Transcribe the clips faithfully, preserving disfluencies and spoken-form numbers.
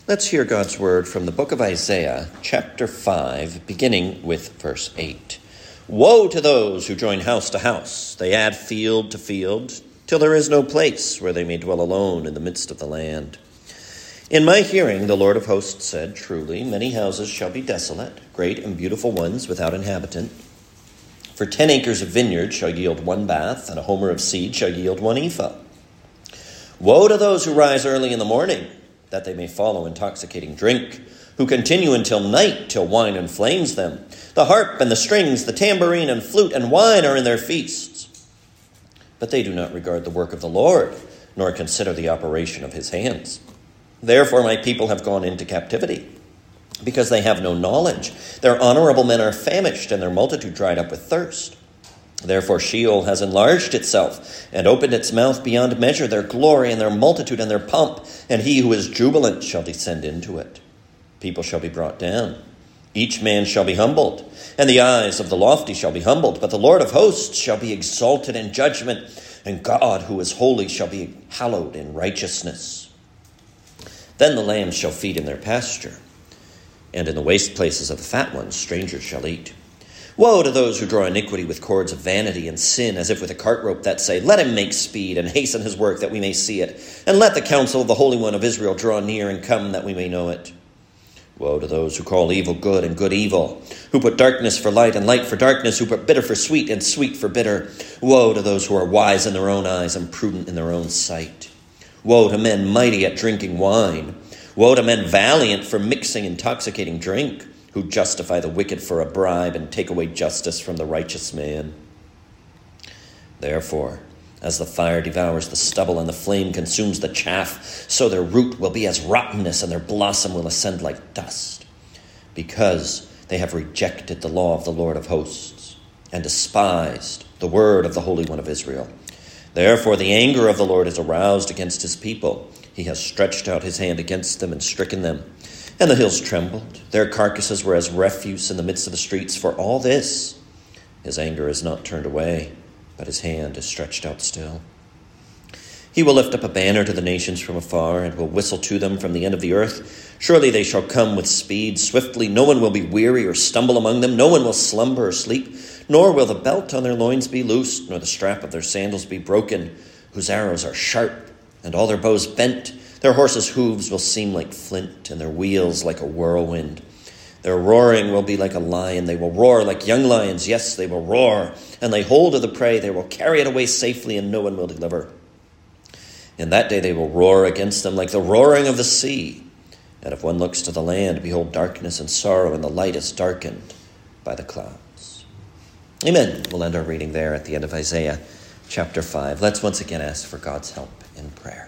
Let's hear God's word from the book of Isaiah, chapter five, beginning with verse eight. Woe to those who join house to house. They add field to field, till there is no place where they may dwell alone in the midst of the land. In my hearing, the Lord of hosts said, Truly, many houses shall be desolate, great and beautiful ones without inhabitant. For ten acres of vineyard shall yield one bath, and a homer of seed shall yield one ephah. Woe to those who rise early in the morning, that they may follow intoxicating drink, who continue until night, till wine inflames them. The harp and the strings, the tambourine and flute and wine are in their feasts. But they do not regard the work of the Lord, nor consider the operation of his hands. Therefore my people have gone into captivity, because they have no knowledge. Their honorable men are famished, and their multitude dried up with thirst. Therefore Sheol has enlarged itself and opened its mouth beyond measure, their glory and their multitude and their pomp, and he who is jubilant shall descend into it. People shall be brought down. Each man shall be humbled, and the eyes of the lofty shall be humbled, but the Lord of hosts shall be exalted in judgment, and God who is holy shall be hallowed in righteousness. Then the lambs shall feed in their pasture, and in the waste places of the fat ones strangers shall eat. Woe to those who draw iniquity with cords of vanity and sin, as if with a cart rope, that say, Let him make speed and hasten his work, that we may see it. And let the counsel of the Holy One of Israel draw near and come, that we may know it. Woe to those who call evil good and good evil, who put darkness for light and light for darkness, who put bitter for sweet and sweet for bitter. Woe to those who are wise in their own eyes and prudent in their own sight. Woe to men mighty at drinking wine. Woe to men valiant for mixing intoxicating drink, who justify the wicked for a bribe and take away justice from the righteous man. Therefore, as the fire devours the stubble and the flame consumes the chaff, so their root will be as rottenness and their blossom will ascend like dust, because they have rejected the law of the Lord of hosts and despised the word of the Holy One of Israel. Therefore, the anger of the Lord is aroused against his people. He has stretched out his hand against them and stricken them. And the hills trembled. Their carcasses were as refuse in the midst of the streets. For all this, his anger is not turned away, but his hand is stretched out still. He will lift up a banner to the nations from afar, and will whistle to them from the end of the earth. Surely they shall come with speed, swiftly. No one will be weary or stumble among them. No one will slumber or sleep. Nor will the belt on their loins be loosed, nor the strap of their sandals be broken, whose arrows are sharp, and all their bows bent. Their horses' hooves will seem like flint, and their wheels like a whirlwind. Their roaring will be like a lion. They will roar like young lions. Yes, they will roar, and lay hold of the prey. They will carry it away safely, and no one will deliver. In that day they will roar against them like the roaring of the sea. And if one looks to the land, behold darkness and sorrow, and the light is darkened by the clouds. Amen. We'll end our reading there at the end of Isaiah chapter five. Let's once again ask for God's help in prayer.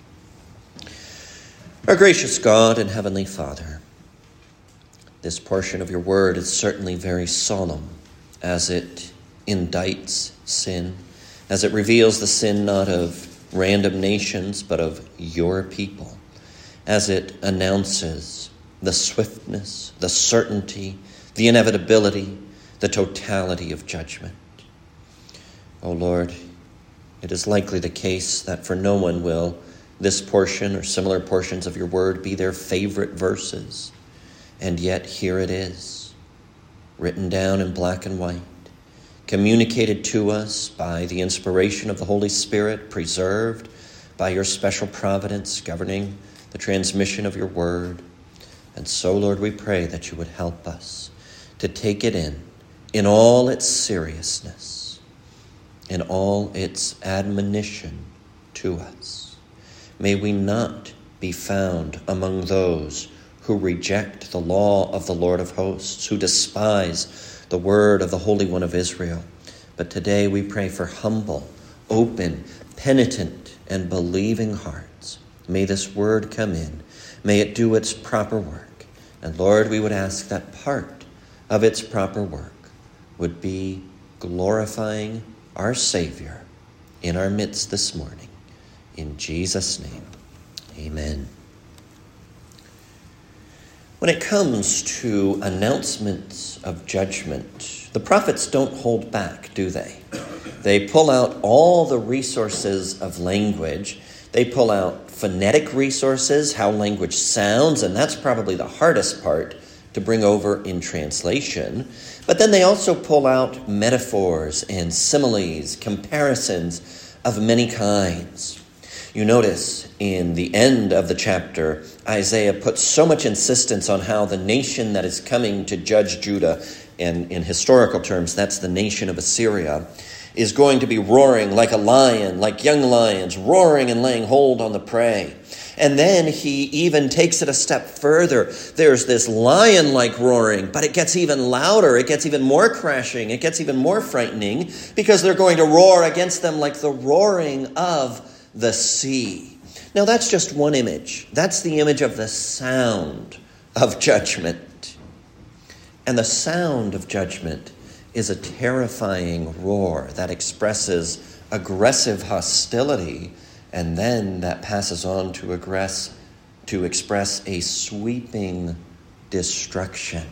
Our gracious God and Heavenly Father, this portion of your word is certainly very solemn as it indicts sin, as it reveals the sin not of random nations but of your people, as it announces the swiftness, the certainty, the inevitability, the totality of judgment. O Lord, it is likely the case that for no one will this portion or similar portions of your word be their favorite verses. And yet here it is, written down in black and white, communicated to us by the inspiration of the Holy Spirit, preserved by your special providence governing the transmission of your word. And so, Lord, we pray that you would help us to take it in, in all its seriousness, in all its admonition to us. May we not be found among those who reject the law of the Lord of hosts, who despise the word of the Holy One of Israel. But today we pray for humble, open, penitent, and believing hearts. May this word come in. May it do its proper work. And Lord, we would ask that part of its proper work would be glorifying our Savior in our midst this morning. In Jesus' name, amen. When it comes to announcements of judgment, the prophets don't hold back, do they? They pull out all the resources of language. They pull out phonetic resources, how language sounds, and that's probably the hardest part to bring over in translation. But then they also pull out metaphors and similes, comparisons of many kinds. You notice in the end of the chapter, Isaiah puts so much insistence on how the nation that is coming to judge Judah, and in historical terms, that's the nation of Assyria, is going to be roaring like a lion, like young lions, roaring and laying hold on the prey. And then he even takes it a step further. There's this lion-like roaring, but it gets even louder. It gets even more crashing. It gets even more frightening because they're going to roar against them like the roaring of the sea. Now, that's just one image. That's the image of the sound of judgment. And the sound of judgment is a terrifying roar that expresses aggressive hostility, and then that passes on to aggress, to express a sweeping destruction.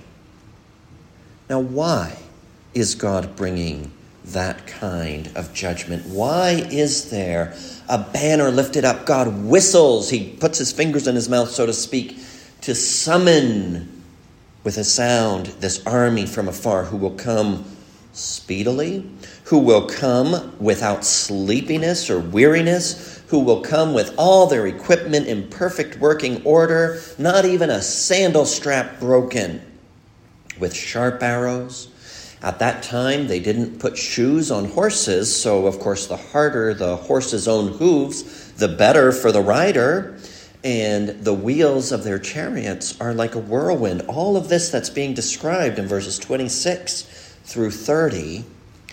Now, why is God bringing that kind of judgment? Why is there a banner lifted up? God whistles. He puts his fingers in his mouth, so to speak, to summon with a sound this army from afar who will come speedily, who will come without sleepiness or weariness, who will come with all their equipment in perfect working order, not even a sandal strap broken, with sharp arrows. At that time, they didn't put shoes on horses, so of course the harder the horse's own hooves, the better for the rider. And the wheels of their chariots are like a whirlwind. All of this that's being described in verses twenty-six through thirty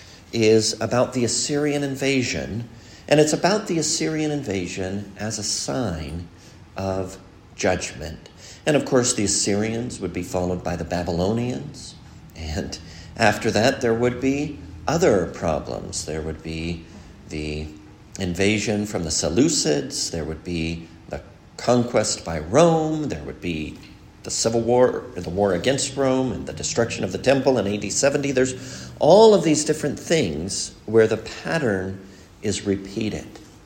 is about the Assyrian invasion, and it's about the Assyrian invasion as a sign of judgment. And of course, the Assyrians would be followed by the Babylonians, and after that, there would be other problems. There would be the invasion from the Seleucids. There would be the conquest by Rome. There would be the civil war, the war against Rome, and the destruction of the temple in A D seventy. There's all of these different things where the pattern is repeated.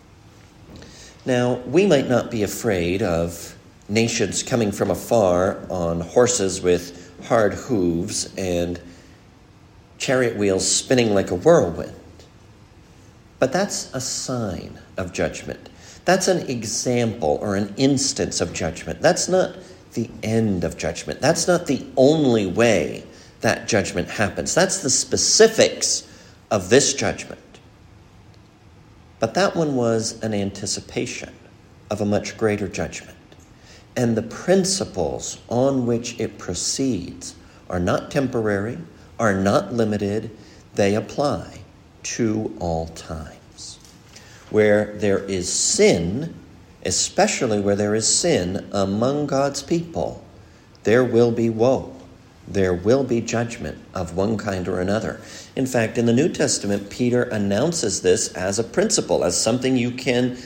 Now, we might not be afraid of nations coming from afar on horses with hard hooves and chariot wheels spinning like a whirlwind. But that's a sign of judgment. That's an example or an instance of judgment. That's not the end of judgment. That's not the only way that judgment happens. That's the specifics of this judgment. But that one was an anticipation of a much greater judgment. And the principles on which it proceeds are not temporary, are not limited. They apply to all times. Where there is sin, especially where there is sin among God's people, there will be woe. There will be judgment of one kind or another. In fact, in the New Testament, Peter announces this as a principle, as something you can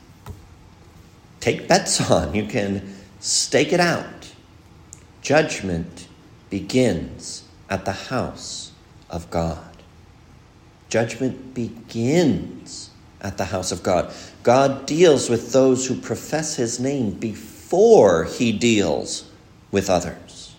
take bets on. You can stake it out. Judgment begins at the house of God. Judgment begins at the house of God. God deals with those who profess his name before he deals with others.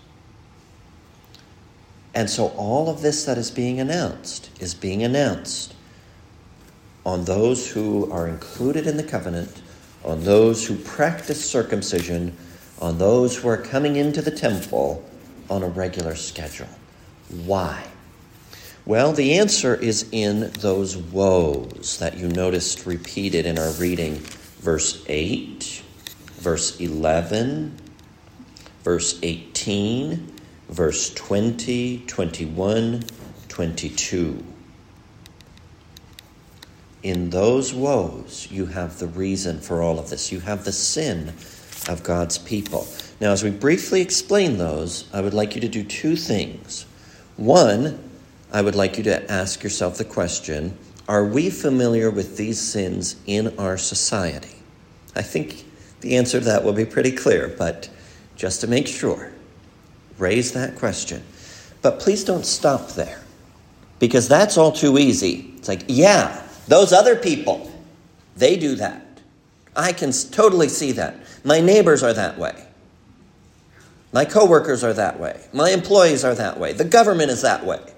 And so all of this that is being announced is being announced on those who are included in the covenant, on those who practice circumcision, on those who are coming into the temple on a regular schedule. Why? Well, the answer is in those woes that you noticed repeated in our reading. Verse eight, verse eleven, verse eighteen, verse twenty, twenty-one, twenty-two. In those woes, you have the reason for all of this. You have the sin of God's people. Now, as we briefly explain those, I would like you to do two things. One, I would like you to ask yourself the question, are we familiar with these sins in our society? I think the answer to that will be pretty clear, but just to make sure, raise that question. But please don't stop there, because that's all too easy. It's like, yeah, those other people, they do that. I can totally see that. My neighbors are that way. My coworkers are that way. My employees are that way. The government is that way.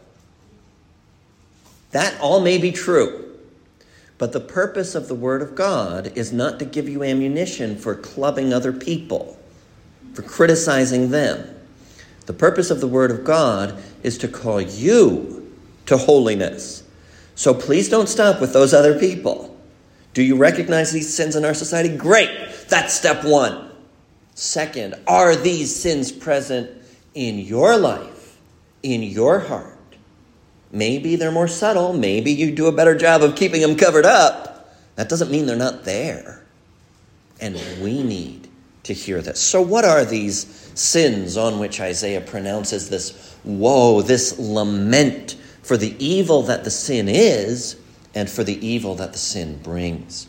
That all may be true. But the purpose of the Word of God is not to give you ammunition for clubbing other people, for criticizing them. The purpose of the Word of God is to call you to holiness. So please don't stop with those other people. Do you recognize these sins in our society? Great. That's step one. Second, are these sins present in your life, in your heart? Maybe they're more subtle. Maybe you do a better job of keeping them covered up. That doesn't mean they're not there. And we need to hear this. So what are these sins on which Isaiah pronounces this woe, this lament for the evil that the sin is and for the evil that the sin brings?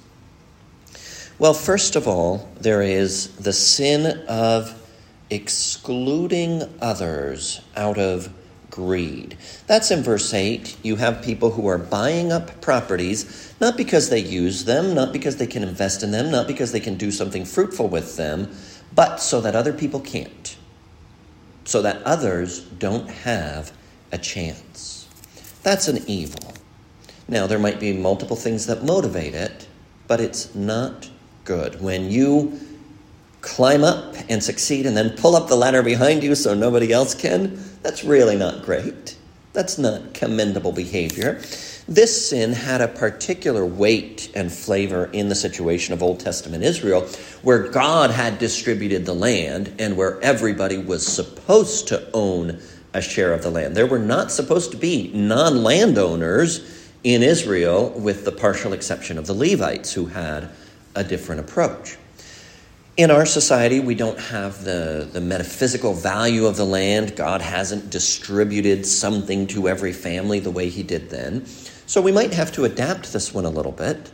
Well, first of all, there is the sin of excluding others out of greed. That's in verse eight. You have people who are buying up properties, not because they use them, not because they can invest in them, not because they can do something fruitful with them, but so that other people can't, so that others don't have a chance. That's an evil. Now, there might be multiple things that motivate it, but it's not good. When you climb up and succeed and then pull up the ladder behind you so nobody else can, that's really not great. That's not commendable behavior. This sin had a particular weight and flavor in the situation of Old Testament Israel, where God had distributed the land and where everybody was supposed to own a share of the land. There were not supposed to be non-landowners in Israel, with the partial exception of the Levites, who had a different approach. In our society, we don't have the, the metaphysical value of the land. God hasn't distributed something to every family the way he did then. So we might have to adapt this one a little bit.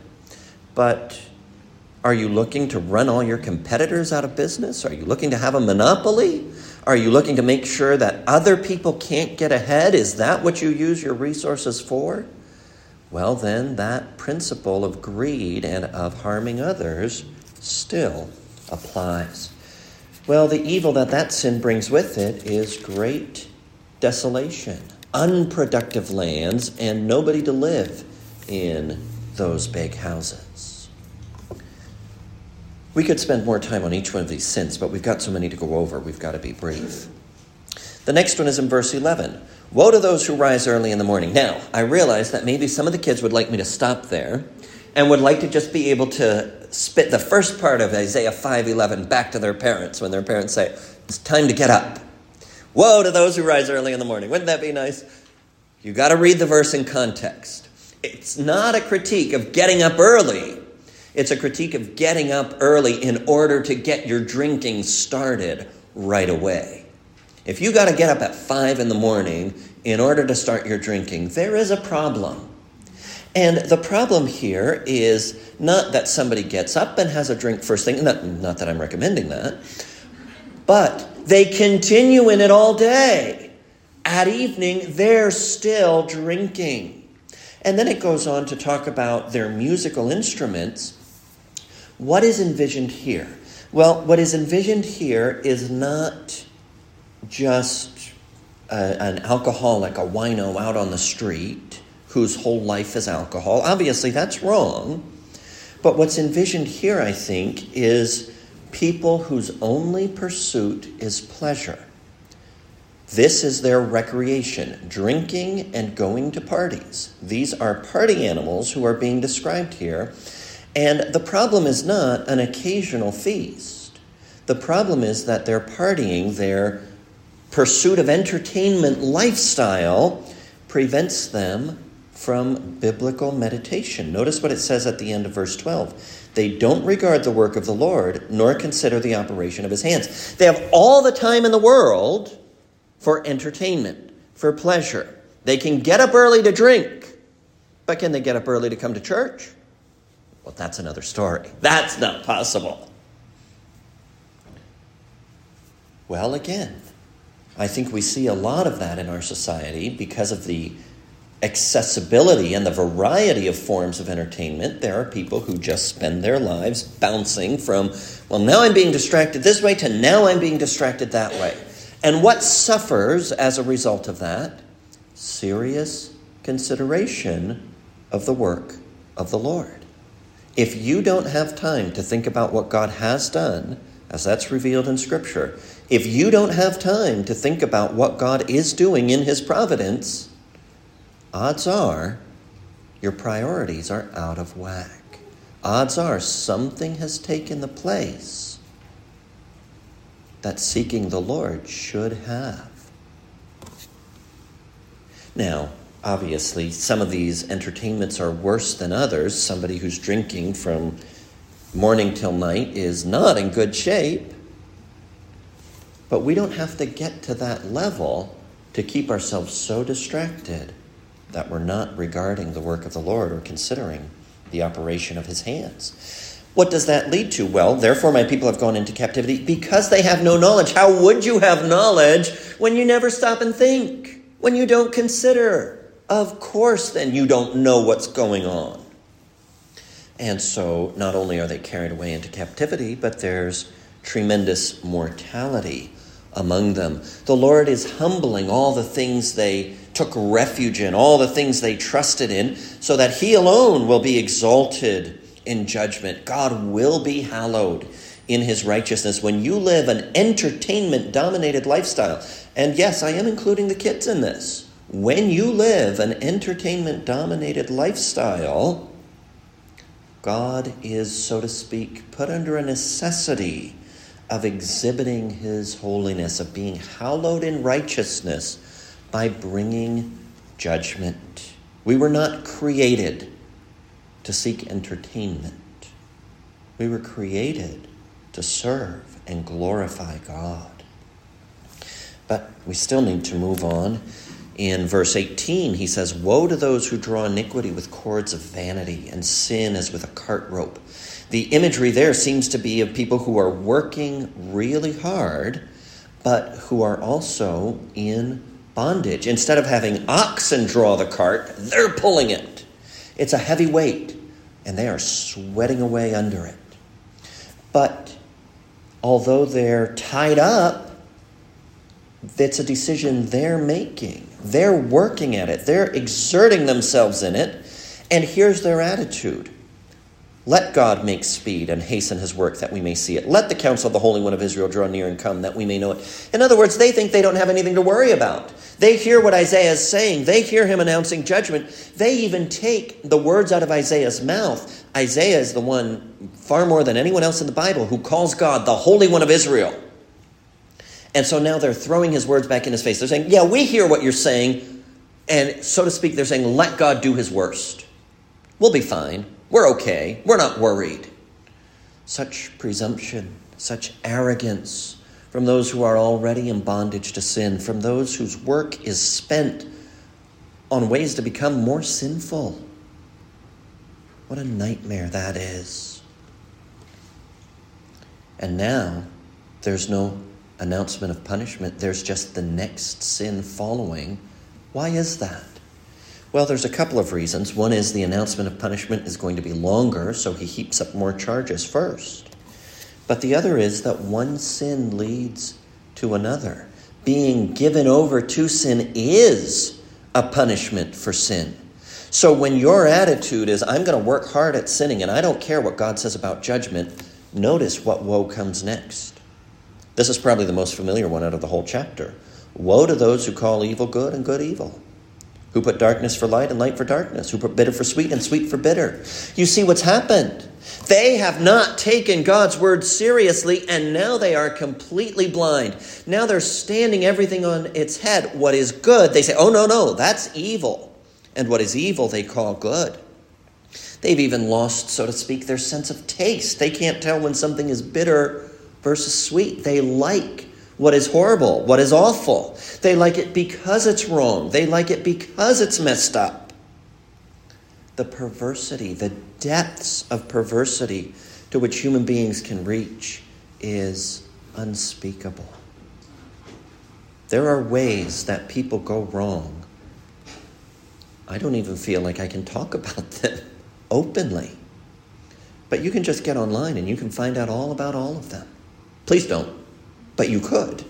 But are you looking to run all your competitors out of business? Are you looking to have a monopoly? Are you looking to make sure that other people can't get ahead? Is that what you use your resources for? Well, then that principle of greed and of harming others still applies. Well, the evil that that sin brings with it is great desolation, unproductive lands, and nobody to live in those big houses. We could spend more time on each one of these sins, but we've got so many to go over, we've got to be brief. The next one is in verse eleven. Woe to those who rise early in the morning. Now, I realize that maybe some of the kids would like me to stop there and would like to just be able to spit the first part of Isaiah five eleven back to their parents when their parents say, it's time to get up. Woe to those who rise early in the morning. Wouldn't that be nice? You got to read the verse in context. It's not a critique of getting up early. It's a critique of getting up early in order to get your drinking started right away. If you got to get up at five in the morning in order to start your drinking, there is a problem. And the problem here is not that somebody gets up and has a drink first thing, not, not that I'm recommending that, but they continue in it all day. At evening, they're still drinking. And then it goes on to talk about their musical instruments. What is envisioned here? Well, what is envisioned here is not just a, an alcoholic, a wino out on the street whose whole life is alcohol. Obviously, that's wrong. But what's envisioned here, I think, is people whose only pursuit is pleasure. This is their recreation, drinking and going to parties. These are party animals who are being described here. And the problem is not an occasional feast. The problem is that they're partying, their pursuit of entertainment lifestyle prevents them from biblical meditation. Notice what it says at the end of verse twelve. They don't regard the work of the Lord, nor consider the operation of his hands. They have all the time in the world for entertainment, for pleasure. They can get up early to drink, but can they get up early to come to church? Well, that's another story. That's not possible. Well, again, I think we see a lot of that in our society because of the accessibility and the variety of forms of entertainment, there are people who just spend their lives bouncing from, well, now I'm being distracted this way to now I'm being distracted that way. And what suffers as a result of that? Serious consideration of the work of the Lord. If you don't have time to think about what God has done, as that's revealed in Scripture, if you don't have time to think about what God is doing in his providence, odds are your priorities are out of whack. Odds are something has taken the place that seeking the Lord should have. Now, obviously, some of these entertainments are worse than others. Somebody who's drinking from morning till night is not in good shape. But we don't have to get to that level to keep ourselves so distracted that we're not regarding the work of the Lord or considering the operation of his hands. What does that lead to? Well, therefore my people have gone into captivity because they have no knowledge. How would you have knowledge when you never stop and think? When you don't consider? Of course, then you don't know what's going on. And so not only are they carried away into captivity, but there's tremendous mortality among them. The Lord is humbling all the things they took refuge in, all the things they trusted in, so that he alone will be exalted in judgment. God will be hallowed in his righteousness. When you live an entertainment-dominated lifestyle, and yes, I am including the kids in this, when you live an entertainment-dominated lifestyle, God is, so to speak, put under a necessity of exhibiting his holiness, of being hallowed in righteousness by bringing judgment. We were not created to seek entertainment. We were created to serve and glorify God. But we still need to move on. In verse eighteen, he says, "Woe to those who draw iniquity with cords of vanity and sin as with a cart rope." The imagery there seems to be of people who are working really hard, but who are also in bondage. Instead of having oxen draw the cart, they're pulling it. It's a heavy weight, and they are sweating away under it. But although they're tied up, it's a decision they're making. They're working at it. They're exerting themselves in it. And here's their attitude. Let God make speed and hasten his work that we may see it. Let the counsel of the Holy One of Israel draw near and come that we may know it. In other words, they think they don't have anything to worry about. They hear what Isaiah is saying. They hear him announcing judgment. They even take the words out of Isaiah's mouth. Isaiah is the one, far more than anyone else in the Bible, who calls God the Holy One of Israel. And so now they're throwing his words back in his face. They're saying, yeah, we hear what you're saying. And so to speak, they're saying, let God do his worst. We'll be fine. We're okay. We're not worried. Such presumption, such arrogance from those who are already in bondage to sin, from those whose work is spent on ways to become more sinful. What a nightmare that is. And now there's no announcement of punishment. There's just the next sin following. Why is that? Well, there's a couple of reasons. One is the announcement of punishment is going to be longer, so he heaps up more charges first. But the other is that one sin leads to another. Being given over to sin is a punishment for sin. So when your attitude is, I'm going to work hard at sinning and I don't care what God says about judgment, notice what woe comes next. This is probably the most familiar one out of the whole chapter. Woe to those who call evil good and good evil, who put darkness for light and light for darkness, who put bitter for sweet and sweet for bitter. You see what's happened. They have not taken God's word seriously, and now they are completely blind. Now they're standing everything on its head. What is good, they say, oh, no, no, that's evil. And what is evil, they call good. They've even lost, so to speak, their sense of taste. They can't tell when something is bitter versus sweet. They like what is horrible, what is awful. They like it because it's wrong. They like it because it's messed up. The perversity, the depths of perversity to which human beings can reach is unspeakable. There are ways that people go wrong I don't even feel like I can talk about them openly. But you can just get online and you can find out all about all of them. Please don't, but you could.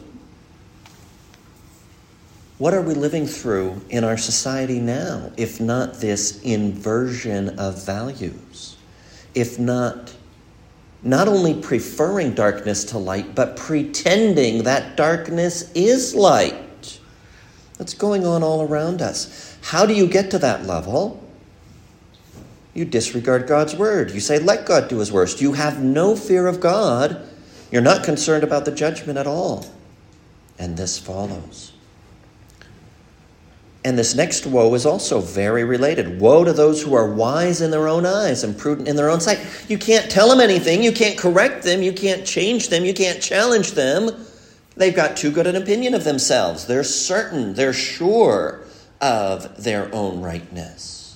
What are we living through in our society now, if not this inversion of values? If not, not only preferring darkness to light, but pretending that darkness is light. That's going on all around us. How do you get to that level? You disregard God's word. You say, let God do his worst. You have no fear of God. You're not concerned about the judgment at all. And this follows. And this next woe is also very related. Woe to those who are wise in their own eyes and prudent in their own sight. You can't tell them anything. You can't correct them. You can't change them. You can't challenge them. They've got too good an opinion of themselves. They're certain. They're sure of their own rightness.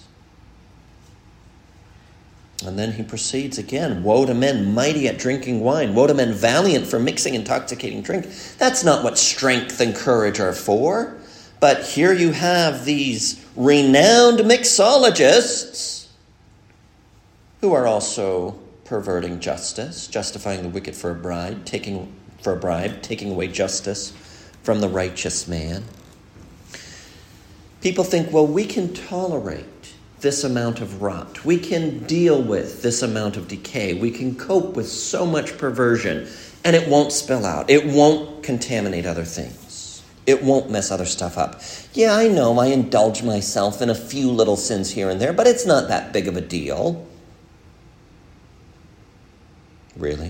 And then he proceeds again. Woe to men mighty at drinking wine. Woe to men valiant for mixing intoxicating drink. That's not what strength and courage are for. But here you have these renowned mixologists who are also perverting justice, justifying the wicked for a bribe, taking for a bribe, taking away justice from the righteous man. People think, well, we can tolerate this amount of rot. We can deal with this amount of decay. We can cope with so much perversion, and it won't spill out. It won't contaminate other things. It won't mess other stuff up. Yeah, I know I indulge myself in a few little sins here and there, but it's not that big of a deal. Really?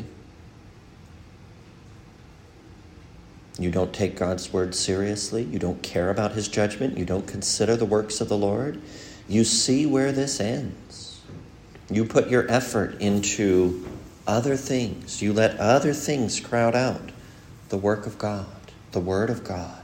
You don't take God's word seriously? You don't care about his judgment? You don't consider the works of the Lord? You see where this ends. You put your effort into other things. You let other things crowd out the work of God, the word of God.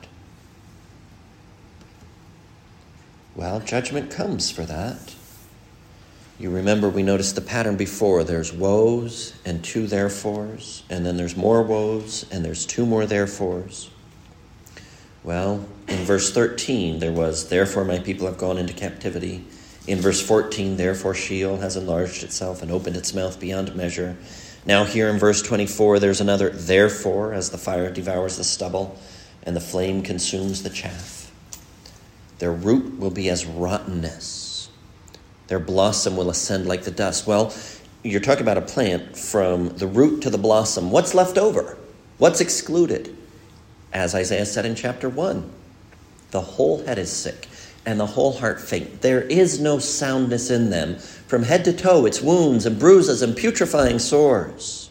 Well, judgment comes for that. You remember we noticed the pattern before. There's woes and two therefores, and then there's more woes and there's two more therefores. Well, in verse thirteen, there was, therefore my people have gone into captivity. In verse fourteen, therefore Sheol has enlarged itself and opened its mouth beyond measure. Now here in verse twenty-four, there's another therefore, as the fire devours the stubble and the flame consumes the chaff. Their root will be as rottenness. Their blossom will ascend like the dust. Well, you're talking about a plant from the root to the blossom. What's left over? What's excluded? As Isaiah said in chapter one, the whole head is sick and the whole heart faint. There is no soundness in them. From head to toe, it's wounds and bruises and putrefying sores.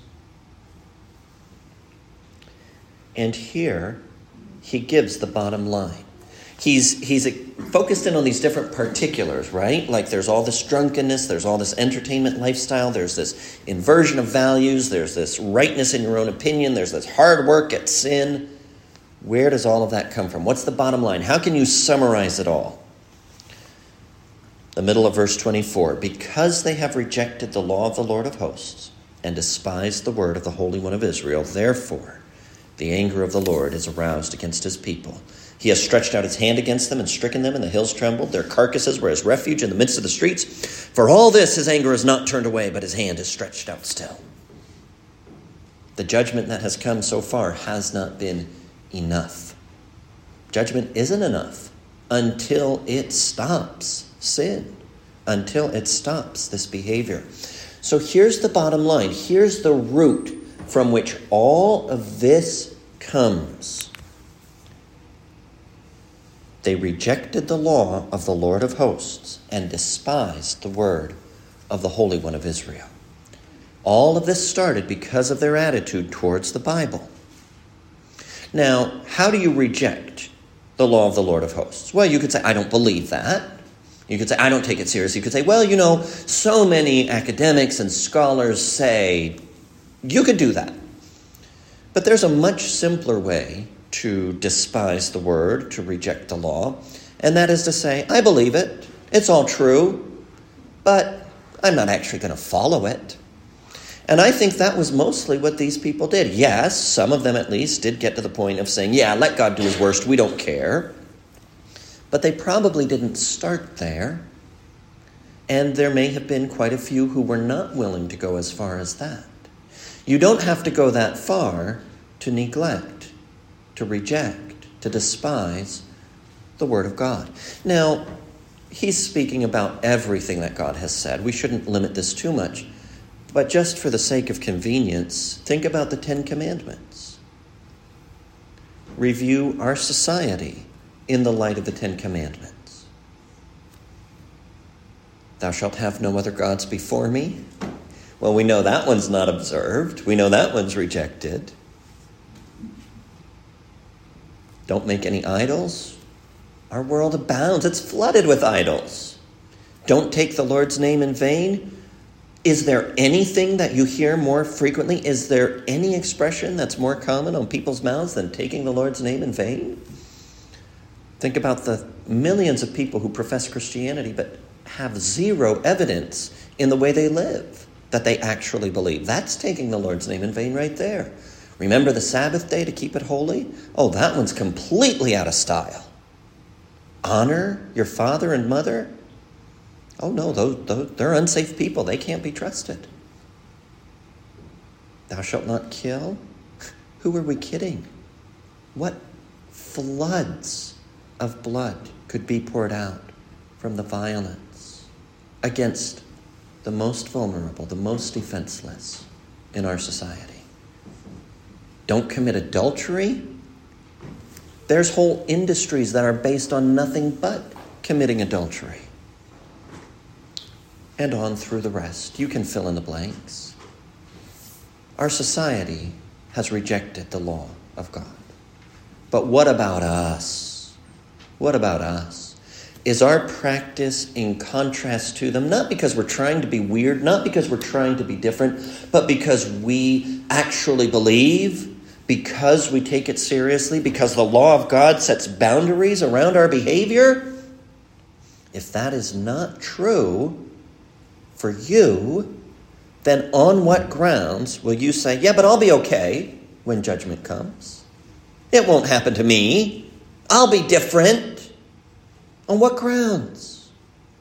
And here, he gives the bottom line. He's he's focused in on these different particulars, right? Like there's all this drunkenness, there's all this entertainment lifestyle, there's this inversion of values, there's this rightness in your own opinion, there's this hard work at sin. Where does all of that come from? What's the bottom line? How can you summarize it all? The middle of verse twenty-four, because they have rejected the law of the Lord of hosts and despised the word of the Holy One of Israel, therefore the anger of the Lord is aroused against his people. He has stretched out his hand against them and stricken them, and the hills trembled. Their carcasses were as refuge in the midst of the streets. For all this, his anger is not turned away, but his hand is stretched out still. The judgment that has come so far has not been enough. Judgment isn't enough until it stops sin, until it stops this behavior. So here's the bottom line. Here's the root from which all of this comes. They rejected the law of the Lord of hosts and despised the word of the Holy One of Israel. All of this started because of their attitude towards the Bible. Now, how do you reject the law of the Lord of hosts? Well, you could say, I don't believe that. You could say, I don't take it seriously. You could say, well, you know, so many academics and scholars say you could do that. But there's a much simpler way to despise the word, to reject the law, and that is to say, I believe it, it's all true, but I'm not actually going to follow it. And I think that was mostly what these people did. Yes, some of them at least did get to the point of saying, yeah, let God do his worst, we don't care. But they probably didn't start there. And there may have been quite a few who were not willing to go as far as that. You don't have to go that far to neglect, to reject, to despise the Word of God. Now, he's speaking about everything that God has said. We shouldn't limit this too much. But just for the sake of convenience, think about the Ten Commandments. Review our society in the light of the Ten Commandments. Thou shalt have no other gods before me. Well, we know that one's not observed. We know that one's rejected. Don't make any idols. Our world abounds. It's flooded with idols. Don't take the Lord's name in vain. Is there anything that you hear more frequently? Is there any expression that's more common on people's mouths than taking the Lord's name in vain? Think about the millions of people who profess Christianity but have zero evidence in the way they live that they actually believe. That's taking the Lord's name in vain right there. Remember the Sabbath day to keep it holy? Oh, that one's completely out of style. Honor your father and mother? Oh no, those, those, they're unsafe people. They can't be trusted. Thou shalt not kill? Who are we kidding? What floods of blood could be poured out from the violence against the most vulnerable, the most defenseless in our society? Don't commit adultery. There's whole industries that are based on nothing but committing adultery. And on through the rest. You can fill in the blanks. Our society has rejected the law of God. But what about us? What about us? Is our practice in contrast to them? Not because we're trying to be weird, not because we're trying to be different, but because we actually believe, because we take it seriously, because the law of God sets boundaries around our behavior? If that is not true for you, then on what grounds will you say, yeah, but I'll be okay when judgment comes? It won't happen to me. I'll be different. On what grounds?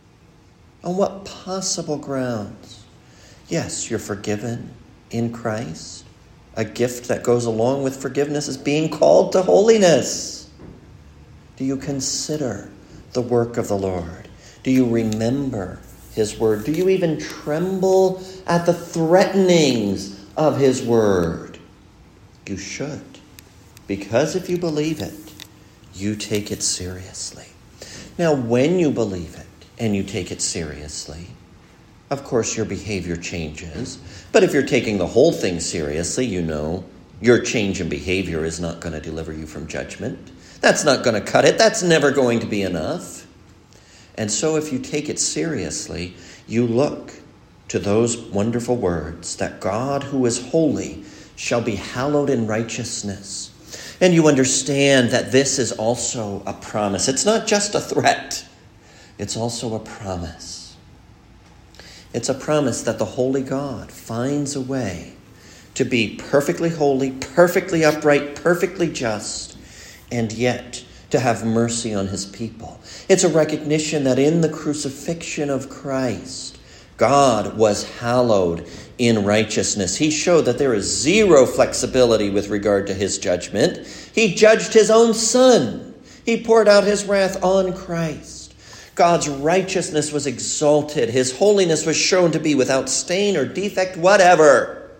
On what possible grounds? Yes, you're forgiven in Christ. A gift that goes along with forgiveness is being called to holiness. Do you consider the work of the Lord? Do you remember His word? Do you even tremble at the threatenings of His word? You should. Because if you believe it, you take it seriously. Now, when you believe it and you take it seriously, of course your behavior changes. But if you're taking the whole thing seriously, you know your change in behavior is not going to deliver you from judgment. That's not going to cut it. That's never going to be enough. And so if you take it seriously, you look to those wonderful words that God who is holy shall be hallowed in righteousness. And you understand that this is also a promise. It's not just a threat. It's also a promise. It's a promise that the holy God finds a way to be perfectly holy, perfectly upright, perfectly just, and yet to have mercy on His people. It's a recognition that in the crucifixion of Christ, God was hallowed in righteousness. He showed that there is zero flexibility with regard to His judgment. He judged His own Son. He poured out His wrath on Christ. God's righteousness was exalted. His holiness was shown to be without stain or defect whatever.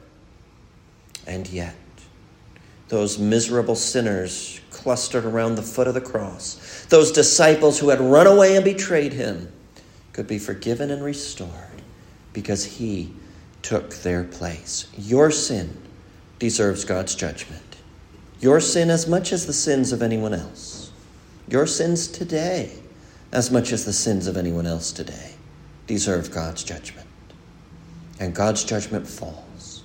And yet, those miserable sinners clustered around the foot of the cross, those disciples who had run away and betrayed Him, could be forgiven and restored because He took their place. Your sin deserves God's judgment. Your sin as much as the sins of anyone else. Your sins today, as much as the sins of anyone else today, deserve God's judgment. And God's judgment falls.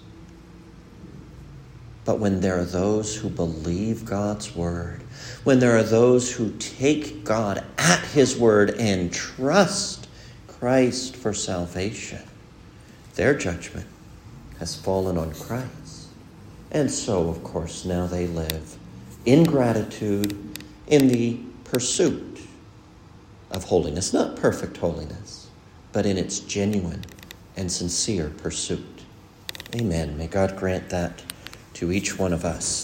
But when there are those who believe God's word, when there are those who take God at His word and trust Christ for salvation, their judgment has fallen on Christ. And so, of course, now they live in gratitude, in the pursuit of holiness, not perfect holiness, but in its genuine and sincere pursuit. Amen. May God grant that to each one of us.